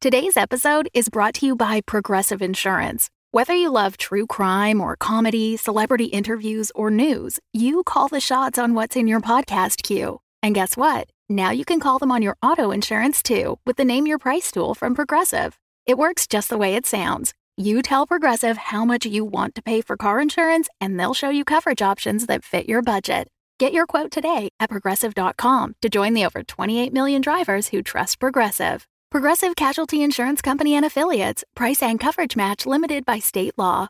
Today's episode is brought to you by Progressive Insurance. Whether you love true crime or comedy, celebrity interviews, or news, you call the shots on what's in your podcast queue. And guess what? Now you can call them on your auto insurance too with the Name Your Price tool from Progressive. It works just the way it sounds. You tell Progressive how much you want to pay for car insurance, and they'll show you coverage options that fit your budget. Get your quote today at Progressive.com to join the over 28 million drivers who trust Progressive. Progressive Casualty Insurance Company and Affiliates. Price and coverage match limited by state law.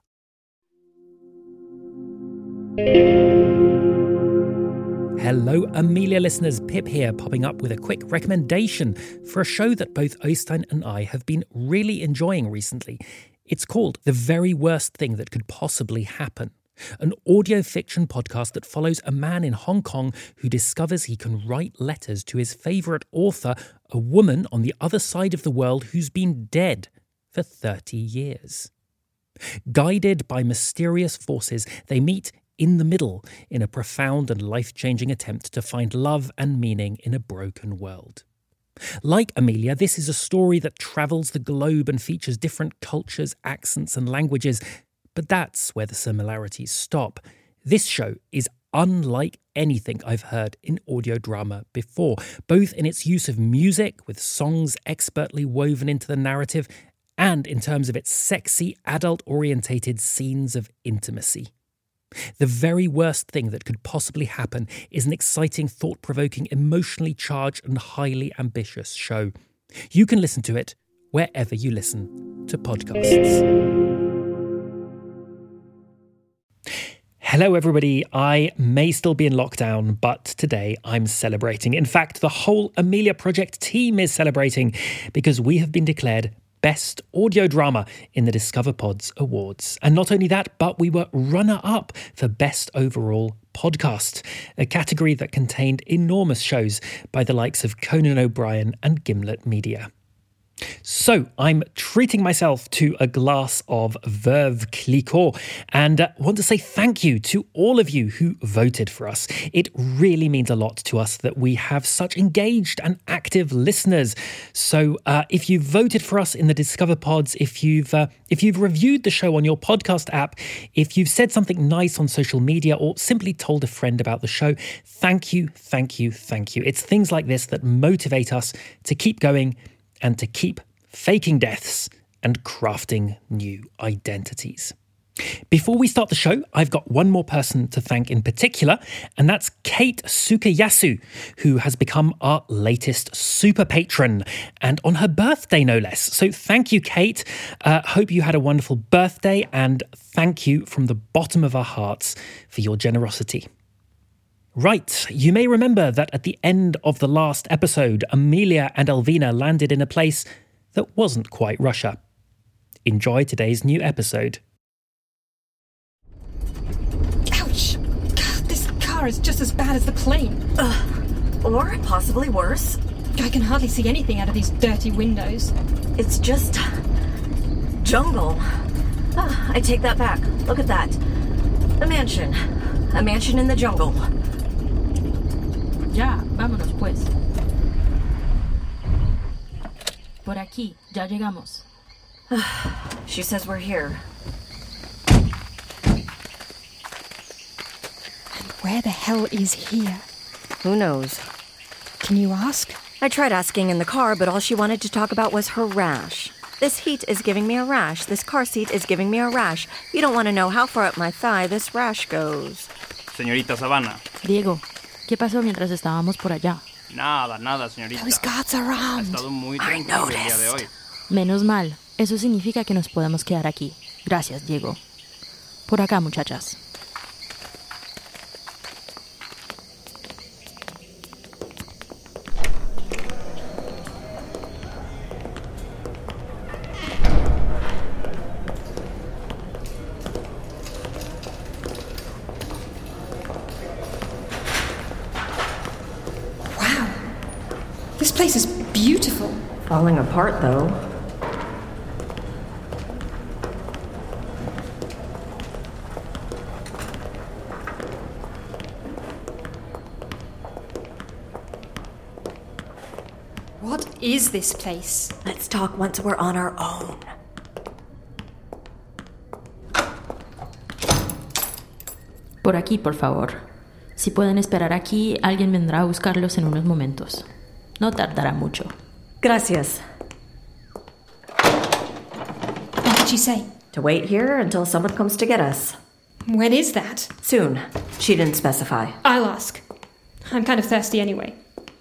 Hello, Amelia listeners. Pip here, popping up with a quick recommendation for a show that both Oystein and I have been really enjoying recently. It's called The Very Worst Thing That Could Possibly Happen, an audio fiction podcast that follows a man in Hong Kong who discovers he can write letters to his favourite author, a woman on the other side of the world who's been dead for 30 years. Guided by mysterious forces, they meet in the middle in a profound and life-changing attempt to find love and meaning in a broken world. Like Amelia, this is a story that travels the globe and features different cultures, accents and languages, but that's where the similarities stop. This show is unlike anything I've heard in audio drama before, both in its use of music, with songs expertly woven into the narrative, and in terms of its sexy, adult-orientated scenes of intimacy. The Very Worst Thing That Could Possibly Happen is an exciting, thought-provoking, emotionally charged and highly ambitious show. You can listen to it wherever you listen to podcasts. Hello everybody, I may still be in lockdown, but today I'm celebrating. In fact, the whole Amelia Project team is celebrating because we have been declared Best Audio Drama in the Discover Pods Awards. And not only that, but we were runner-up for Best Overall Podcast, a category that contained enormous shows by the likes of Conan O'Brien and Gimlet Media. So I'm treating myself to a glass of Veuve Clicquot and want to say thank you to all of you who voted for us. It really means a lot to us that we have such engaged and active listeners. So if you voted for us in the Discover Pods, if you've reviewed the show on your podcast app, if you've said something nice on social media or simply told a friend about the show, thank you, thank you, thank you. It's things like this that motivate us to keep going and to keep faking deaths and crafting new identities. Before we start the show, I've got one more person to thank in particular, and that's Kate Sukayasu, who has become our latest super patron, and on her birthday no less. So thank you, Kate. Hope you had a wonderful birthday, and thank you from the bottom of our hearts for your generosity. Right, you may remember that at the end of the last episode, Amelia and Elvina landed in a place that wasn't quite Russia. Enjoy today's new episode. Ouch! God, this car is just as bad as the plane. Or possibly worse. I can hardly see anything out of these dirty windows. It's just jungle. I take that back. Look at that. A mansion. A mansion in the jungle. Ya, vámonos pues. Por aquí, ya llegamos. She says we're here. And where the hell is here? Who knows? Can you ask? I tried asking in the car, but all she wanted to talk about was her rash. This heat is giving me a rash. This car seat is giving me a rash. You don't want to know how far up my thigh this rash goes. Señorita Savannah. Diego, ¿qué pasó mientras estábamos por allá? Nada, señorita. Those guards are Ha armed. estado muy tranquilo el día de hoy. Menos mal, eso significa que nos podemos quedar aquí. Gracias, Diego. Por acá, muchachas. This place is beautiful. Falling apart, though. What is this place? Let's talk once we're on our own. Por aquí, por favor. Si pueden esperar aquí, alguien vendrá a buscarlos en unos momentos. No tardará mucho. Gracias. What did she say? To wait here until someone comes to get us. When is that? Soon. She didn't specify. I'll ask. I'm kind of thirsty anyway.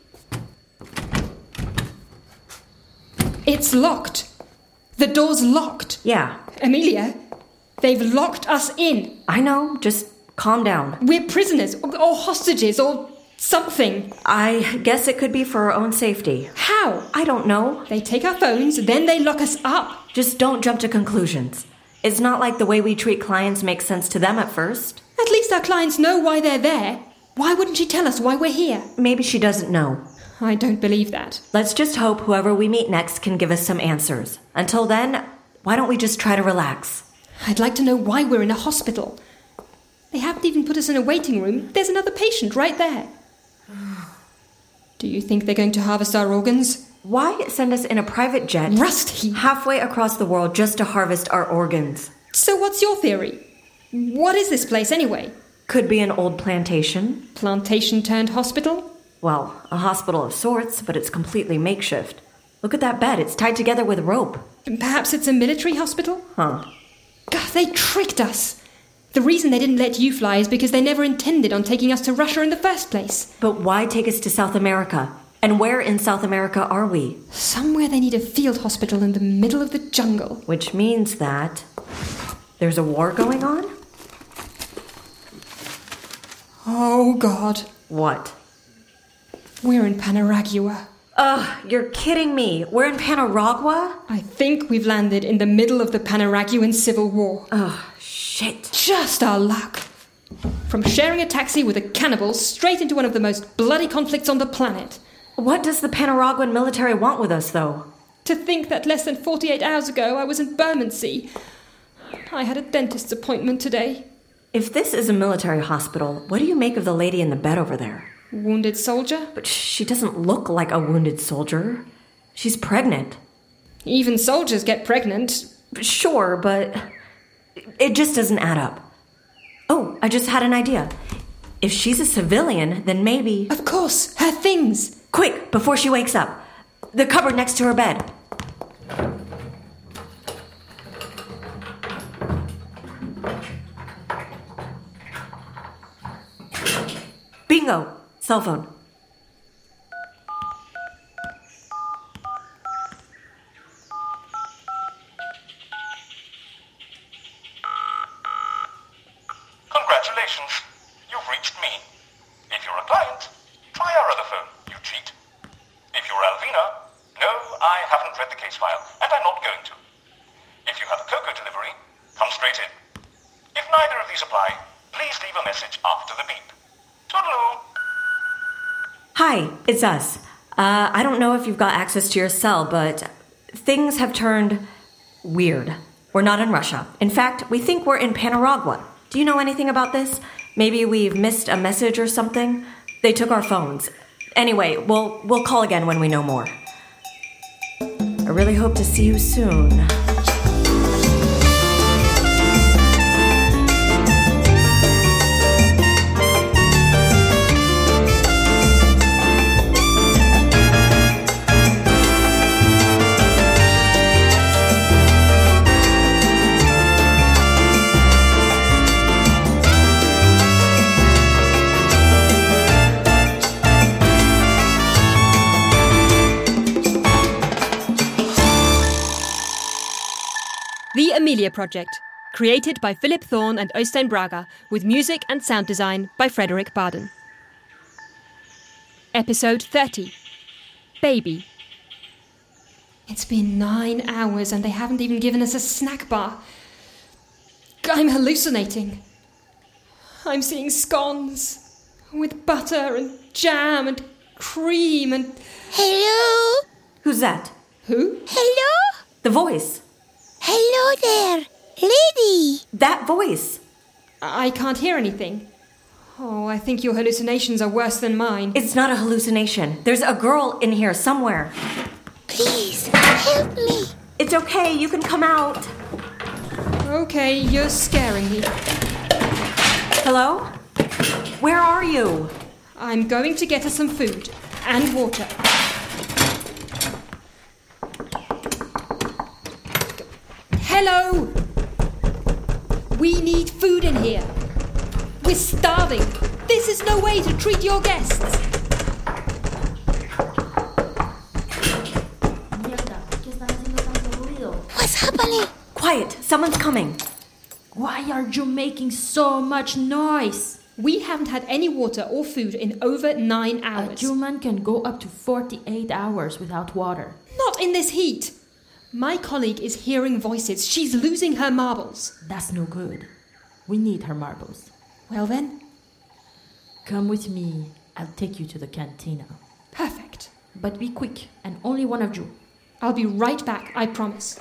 It's locked. The door's locked. Yeah, Amelia, they've locked us in. I know. Just calm down. We're prisoners, or hostages, or something. I guess it could be for our own safety. How? I don't know. They take our phones, then they lock us up. Just don't jump to conclusions. It's not like the way we treat clients makes sense to them at first. At least our clients know why they're there. Why wouldn't she tell us why we're here? Maybe she doesn't know. I don't believe that. Let's just hope whoever we meet next can give us some answers. Until then, why don't we just try to relax? I'd like to know why we're in a hospital. They haven't even put us in a waiting room. There's another patient right there. Do you think they're going to harvest our organs? Why send us in a private jet Rusty! halfway across the world just to harvest our organs? So what's your theory? What is this place anyway? Could be an old plantation. Plantation turned hospital? Well, a hospital of sorts, but it's completely makeshift. Look at that bed. It's tied together with rope. Perhaps it's a military hospital? Huh. God, they tricked us. The reason they didn't let you fly is because they never intended on taking us to Russia in the first place. But why take us to South America? And where in South America are we? Somewhere they need a field hospital in the middle of the jungle. Which means that there's a war going on? Oh, God. What? We're in Panaragua. Ugh, you're kidding me. We're in Panaragua? I think we've landed in the middle of the Panaraguan Civil War. Ugh, shit. Just our luck. From sharing a taxi with a cannibal straight into one of the most bloody conflicts on the planet. What does the Panaraguan military want with us, though? To think that less than 48 hours ago I was in Bermondsey. I had a dentist's appointment today. If this is a military hospital, what do you make of the lady in the bed over there? Wounded soldier? But she doesn't look like a wounded soldier. She's pregnant. Even soldiers get pregnant. Sure, but it just doesn't add up. Oh, I just had an idea. If she's a civilian, then maybe... Of course, her things. Quick, before she wakes up. The cupboard next to her bed. Bingo! Cell phone. Congratulations. You've reached me. If you're a client, try our other phone, you cheat. If you're Alvina, no, I haven't read the case file, and I'm not going to. If you have a cocoa delivery, come straight in. If neither of these apply, please leave a message after the beep. Toodaloo! Hi, it's us. I don't know if you've got access to your cell, but things have turned weird. We're not in Russia. In fact, we think we're in Panaragua. Do you know anything about this? Maybe we've missed a message or something? They took our phones. Anyway, we'll call again when we know more. I really hope to see you soon. The Amelia Project, created by Philip Thorne and Øystein Braga, with music and sound design by Frederick Barden. Episode 30. Baby. It's been 9 hours and they haven't even given us a snack bar. I'm hallucinating. I'm seeing scones with butter and jam and cream and... Hello? Who's that? Who? Hello? The voice. Hello there, lady. That voice. I can't hear anything. Oh, I think your hallucinations are worse than mine. It's not a hallucination. There's a girl in here somewhere. Please, help me. It's okay, you can come out. Okay, you're scaring me. Hello? Where are you? I'm going to get us some food and water. Hello! We need food in here. We're starving. This is no way to treat your guests. What's happening? Quiet, someone's coming. Why are you making so much noise? We haven't had any water or food in over 9 A hours. human can go up to 48 hours without water. Not in this heat. My colleague is hearing voices. She's losing her marbles. That's no good. We need her marbles. Well then, Come with me. I'll take you to the cantina. perfect. But be quick, and only one of you. I'll be right back, I promise.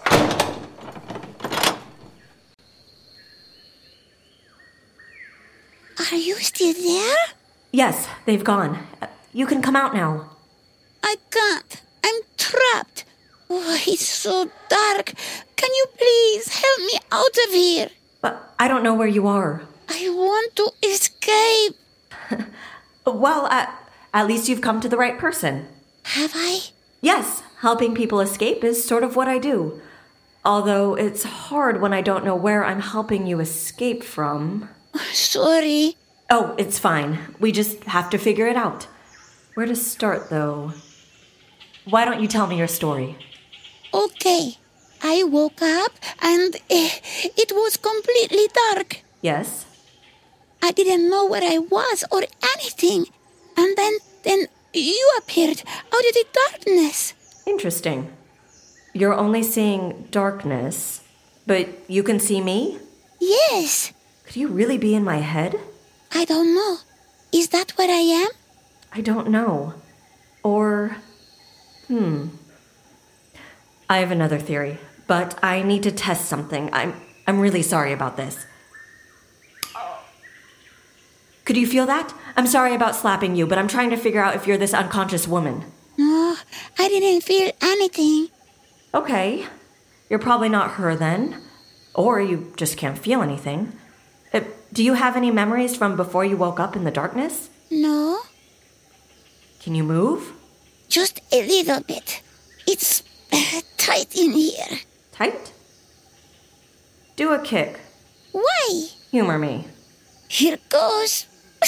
Are you still there? Yes, they've gone. You can come out now. I can't. I'm trapped. Oh, it's so dark. Can you please help me out of here? But I don't know where you are. I want to escape. Well, at least you've come to the right person. Have I? Yes, helping people escape is sort of what I do. Although it's hard when I don't know where I'm helping you escape from. Sorry. Oh, it's fine. We just have to figure it out. Where to start, though? Why don't you tell me your story? Okay. I woke up and it was completely dark. Yes? I didn't know where I was or anything. And then you appeared out of the darkness. Interesting. You're only seeing darkness, but you can see me? Yes. Could you really be in my head? I don't know. Is that where I am? I don't know. Or, I have another theory, but I need to test something. I'm really sorry about this. Could you feel that? I'm sorry about slapping you, but I'm trying to figure out if you're this unconscious woman. No, I didn't feel anything. Okay. You're probably not her then. Or you just can't feel anything. Do you have any memories from before you woke up in the darkness? No, Can you move? just a little bit. It's tight in here. Tight? Do a kick. Why? Humor me. Here goes.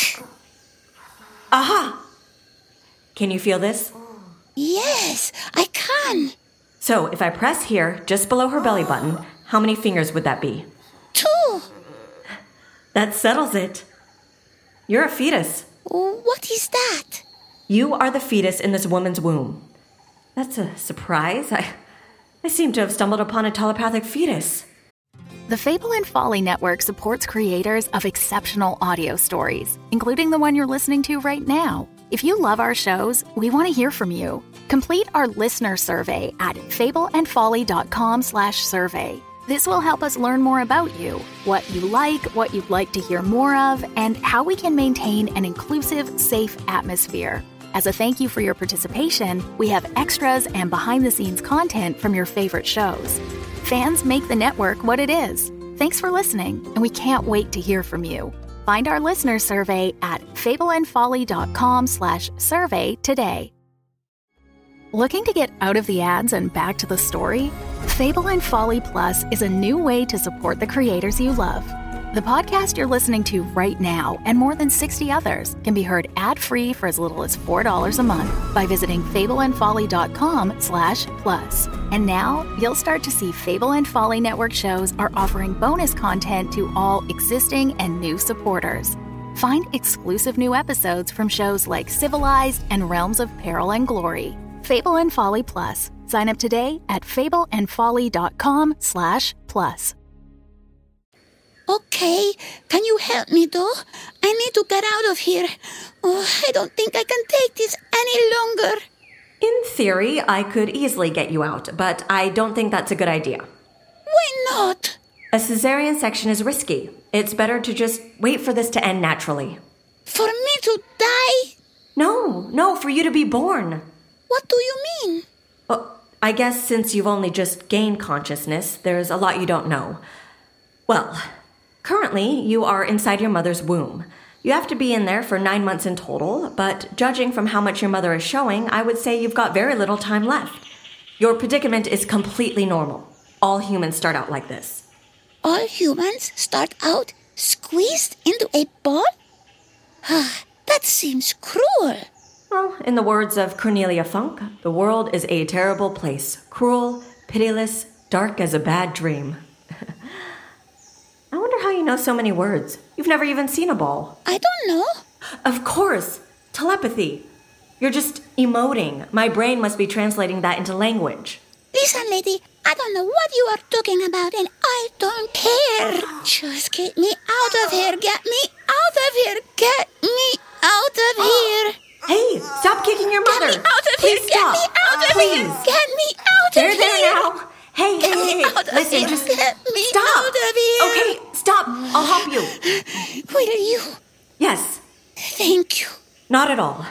Aha! Can you feel this? Yes, I can. So, if I press here, just below her belly button, how many fingers would that be? 2. That settles it. You're a fetus. What is that? You are the fetus in this woman's womb. That's a surprise. I seem to have stumbled upon a telepathic fetus. The Fable and Folly Network supports creators of exceptional audio stories, including the one you're listening to right now. If you love our shows, we want to hear from you. Complete our listener survey at fableandfolly.com/survey. This will help us learn more about you, what you like, what you'd like to hear more of, and how we can maintain an inclusive, safe atmosphere. As a thank you for your participation, we have extras and behind-the-scenes content from your favorite shows. Fans make the network what it is. Thanks for listening, and we can't wait to hear from you. Find our listener survey at fableandfolly.com/survey today. Looking to get out of the ads and back to the story? Fable and Folly Plus is a new way to support the creators you love. The podcast you're listening to right now and more than 60 others can be heard ad-free for as little as $4 a month by visiting fableandfolly.com/plus. And now you'll start to see Fable and Folly Network shows are offering bonus content to all existing and new supporters. Find exclusive new episodes from shows like Civilized and Realms of Peril and Glory. Fable and Folly Plus. Sign up today at fableandfolly.com/plus. Okay, can you help me though? I need to get out of here. Oh, I don't think I can take this any longer. In theory, I could easily get you out, but I don't think that's a good idea. Why not? A cesarean section is risky. It's better to just wait for this to end naturally. For me to die? No, for you to be born. What do you mean? I guess since you've only just gained consciousness, there's a lot you don't know. Well, currently you are inside your mother's womb. You have to be in there for 9 months in total, but judging from how much your mother is showing, I would say you've got very little time left. Your predicament is completely normal. All humans start out like this. All humans start out squeezed into a ball? That seems cruel. Well, in the words of Cornelia Funk, the world is a terrible place. Cruel, pitiless, dark as a bad dream. I wonder how you know so many words. You've never even seen a ball. I don't know. Of course. Telepathy. You're just emoting. My brain must be translating that into language. Listen, lady, I don't know what you are talking about, and I don't care. Just get me out of here. Get me out of here. Get me out of here. Hey, stop kicking your mother. Get me out of Please here. stop. Get me out of Please. here. Get me out of here. There now. Hey, listen, just Get me stop. out of here. Okay, stop. I'll help you. Will you? Yes. Thank you. Not at all.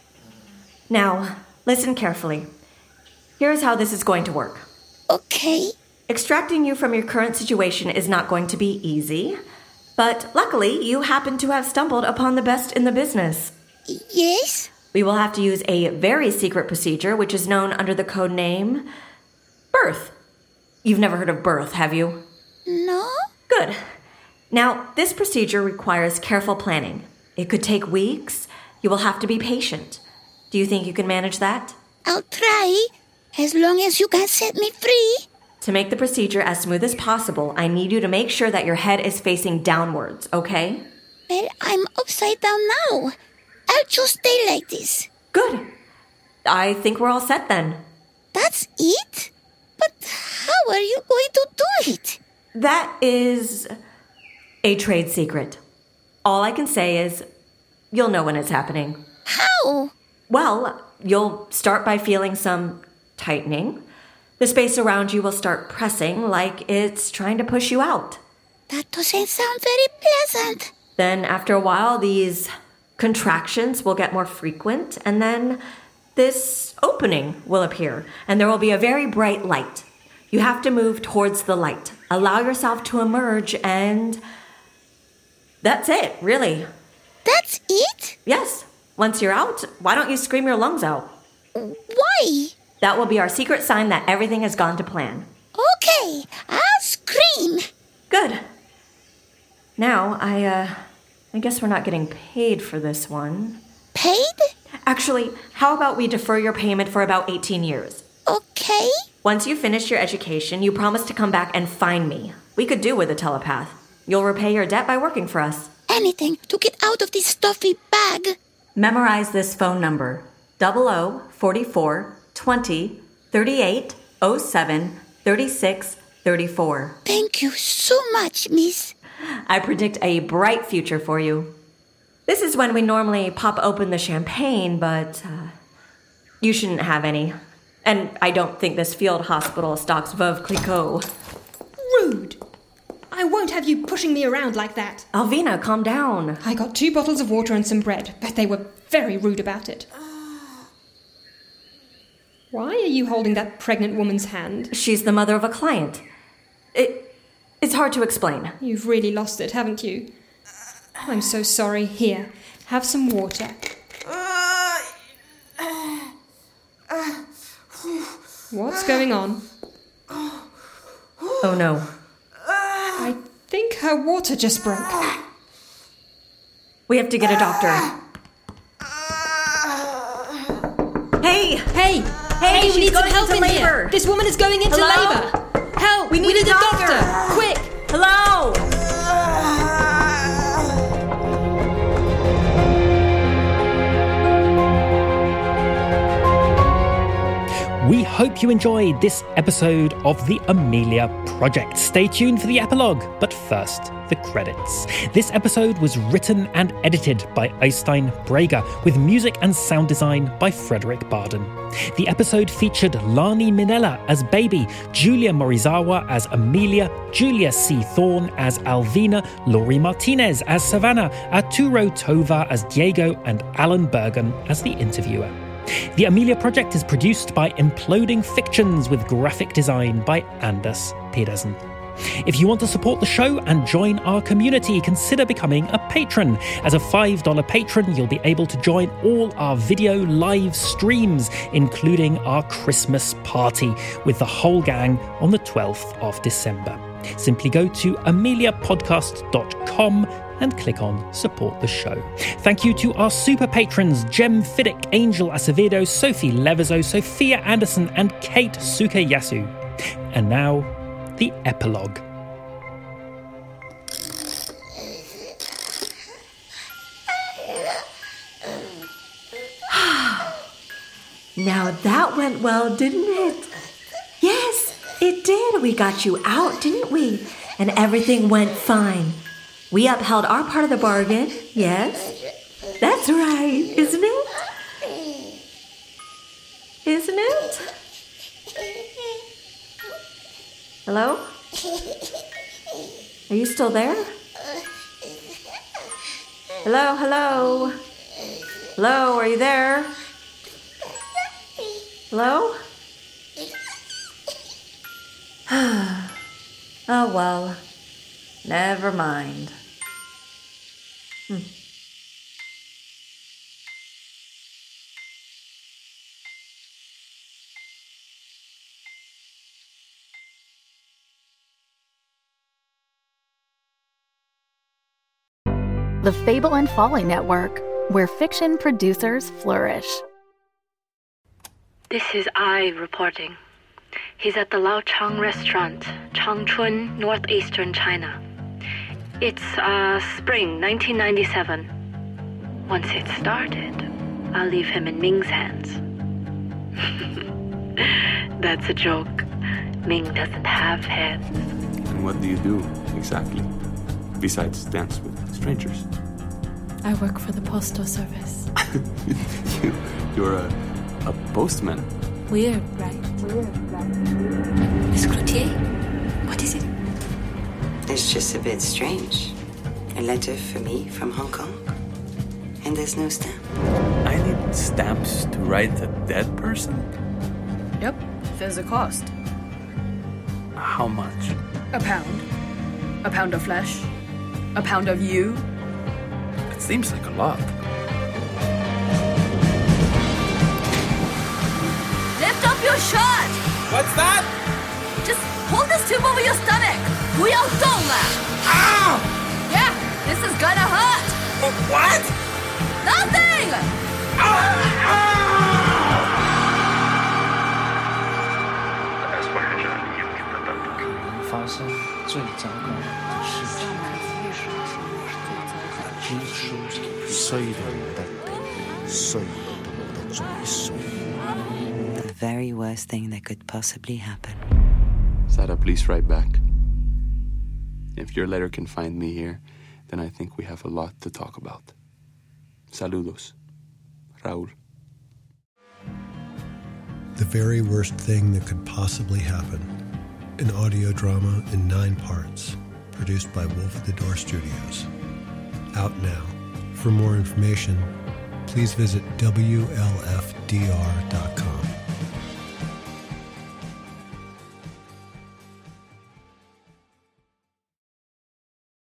Now, listen carefully. Here's how this is going to work. Okay. Extracting you from your current situation is not going to be easy, but luckily you happen to have stumbled upon the best in the business. Yes? We will have to use a very secret procedure, which is known under the code name Birth. You've never heard of birth, have you? No? Good. Now, this procedure requires careful planning. It could take weeks. You will have to be patient. Do you think you can manage that? I'll try, as long as you can set me free. To make the procedure as smooth as possible, I need you to make sure that your head is facing downwards, okay? Well, I'm upside down now. I'll just stay like this. Good. I think we're all set then. That's it? But how are you going to do it? That is a trade secret. All I can say is you'll know when it's happening. How? Well, you'll start by feeling some tightening. The space around you will start pressing like it's trying to push you out. That doesn't sound very pleasant. Then after a while, these contractions will get more frequent, and then this opening will appear, and there will be a very bright light. You have to move towards the light. Allow yourself to emerge, and that's it, really. That's it? Yes. Once you're out, why don't you scream your lungs out? Why? That will be our secret sign that everything has gone to plan. Okay, I'll scream. Good. Now, I guess we're not getting paid for this one. Paid? Actually, how about we defer your payment for about 18 years? Okay. Once you finish your education, you promise to come back and find me. We could do with a telepath. You'll repay your debt by working for us. Anything to get out of this stuffy bag. Memorize this phone number. 0044 20 38 07 36 34. Thank you so much, miss. I predict a bright future for you. This is when we normally pop open the champagne, but you shouldn't have any. And I don't think this field hospital stocks Veuve Clicquot. Rude. I won't have you pushing me around like that. Alvina, calm down. I got 2 bottles of water and some bread, but they were very rude about it. Why are you holding that pregnant woman's hand? She's the mother of a client. It's hard to explain. You've really lost it, haven't you? I'm so sorry. Here, have some water. What's going on? Oh no. I think her water just broke. We have to get a doctor. Hey! Hey! Hey, we need some help in labor. here! This woman is going into Hello? labor! Help! We need a doctor. Quick! Hello! We hope you enjoyed this episode of the Amelia Project. Stay tuned for the epilogue, but first, the credits. This episode was written and edited by Øystein Braga, with music and sound design by Frederick Barden. The episode featured Lani Minella as Baby, Julia Morizawa as Amelia, Julia C. Thorne as Alvina, Laurie Martinez as Savannah, Arturo Tovar as Diego, and Alan Bergen as the interviewer. The Amelia Project is produced by Imploding Fictions with graphic design by Anders Pedersen. If you want to support the show and join our community, consider becoming a patron. As a $5 patron, you'll be able to join all our video live streams, including our Christmas party with the whole gang on the 12th of December. Simply go to ameliapodcast.com and click on Support the Show. Thank you to our super patrons, Jem Fiddick, Angel Acevedo, Sophie Levezo, Sophia Anderson, and Kate Sukayasu. And now, the epilogue. Now that went well, didn't it? Yes, it did. We got you out, didn't we? And everything went fine. We upheld our part of the bargain, yes? That's right, isn't it? Isn't it? Hello? Are you still there? Hello, hello? Hello, are you there? Hello? Oh, well, never mind. The Fable and Folly Network, where fiction producers flourish. This is I reporting. He's at the Laochang restaurant, Changchun, northeastern China. It's spring 1997. Once it's started, I'll leave him in Ming's hands. That's a joke. Ming doesn't have hands. And what do you do, exactly? Besides dance with strangers? I work for the postal service. You're a postman. Weird, right? Miss Cloutier, what is it? It's just a bit strange. A letter for me from Hong Kong. And there's no stamp. I need stamps to write a dead person? Yep, there's a cost. How much? £1. A pound of flesh. A pound of you. It seems like a lot. Lift up your shirt! What's that? Just hold this tube over your stomach. 不要动了. Ow! Yeah, this is gonna hurt. What? Nothing! 发生最糟糕的事情，衰到冇得頂，衰到冇得再衰。 The very worst thing that could possibly happen. Sarah, please write back. If your letter can find me here, then I think we have a lot to talk about. Saludos. Raúl. The very worst thing that could possibly happen. An audio drama in 9 parts, produced by Wolf at the Door Studios. Out now. For more information, please visit WLFDR.com.